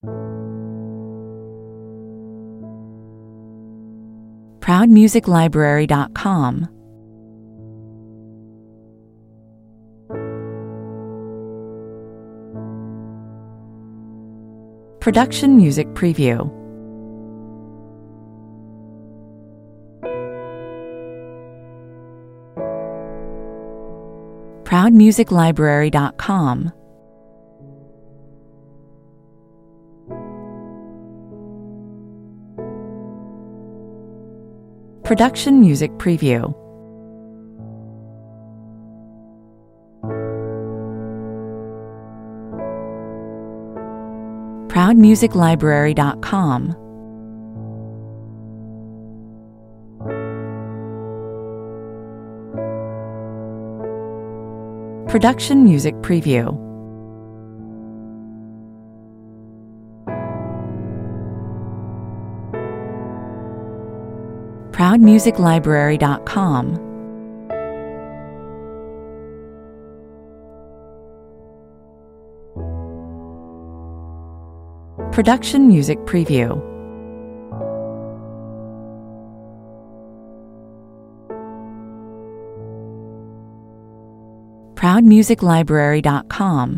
ProudMusicLibrary.com. Production Music Preview. ProudMusicLibrary.com. Production Music Preview. ProudMusicLibrary.com. Production Music Preview. ProudMusicLibrary.com. Production Music Preview. ProudMusicLibrary.com.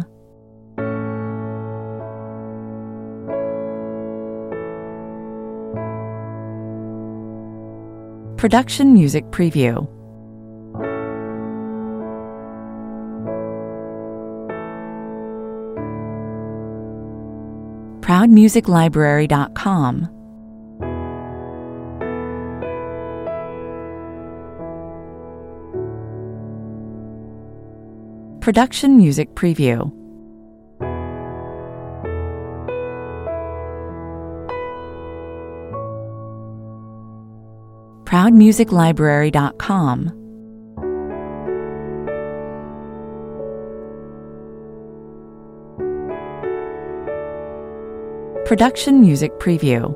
Production Music Preview. ProudMusicLibrary.com. Production Music Preview. ProudMusicLibrary.com. Production Music Preview.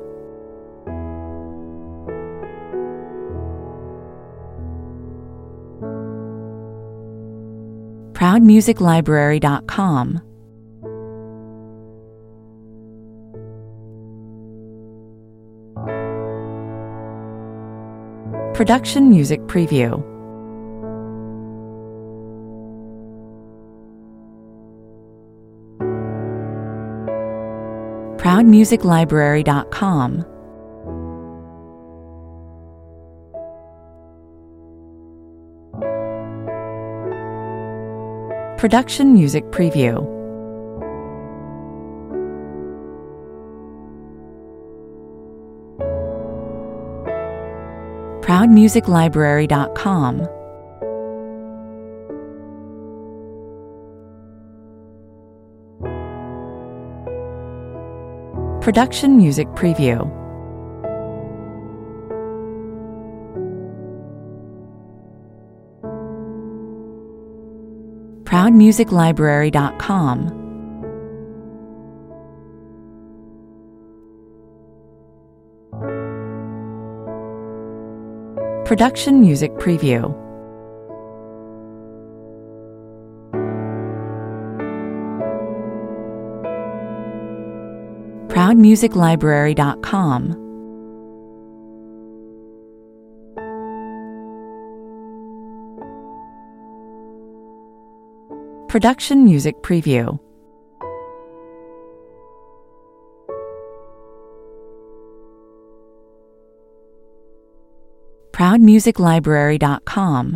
ProudMusicLibrary.com. Production Music Preview. ProudMusicLibrary.com. Production Music Preview. ProudMusicLibrary.com. Production Music Preview. ProudMusicLibrary.com. Production Music Preview. ProudMusicLibrary.com. Production Music Preview. ProudMusicLibrary.com.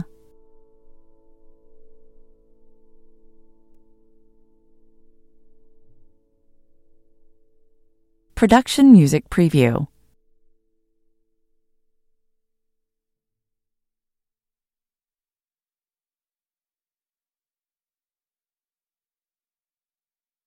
Production Music Preview.